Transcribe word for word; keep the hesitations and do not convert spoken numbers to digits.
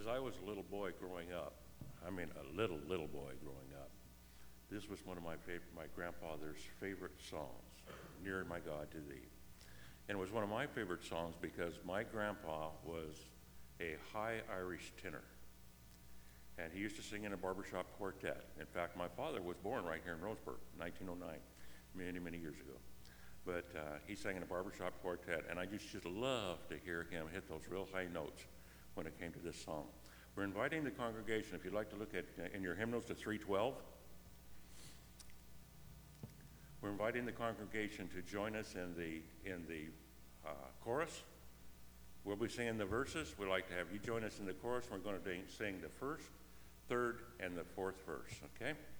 as I was a little boy growing up, I mean a little, little boy growing up, this was one of my favorite, my grandfather's favorite songs, Near My God to Thee. And it was one of my favorite songs because my grandpa was a high Irish tenor. And he used to sing in a barbershop quartet. In fact, my father was born right here in Roseburg, nineteen oh nine, many, many years ago. But uh, he sang in a barbershop quartet, and I just, just loved to hear him hit those real high notes when it came to this song. We're inviting the congregation, if you'd like to look at uh, in your hymnals to three twelve. We're inviting the congregation to join us in the in the uh, chorus. We'll be singing the verses. We'd like to have you join us in the chorus. We're going to sing the first, third, and the fourth verse, okay?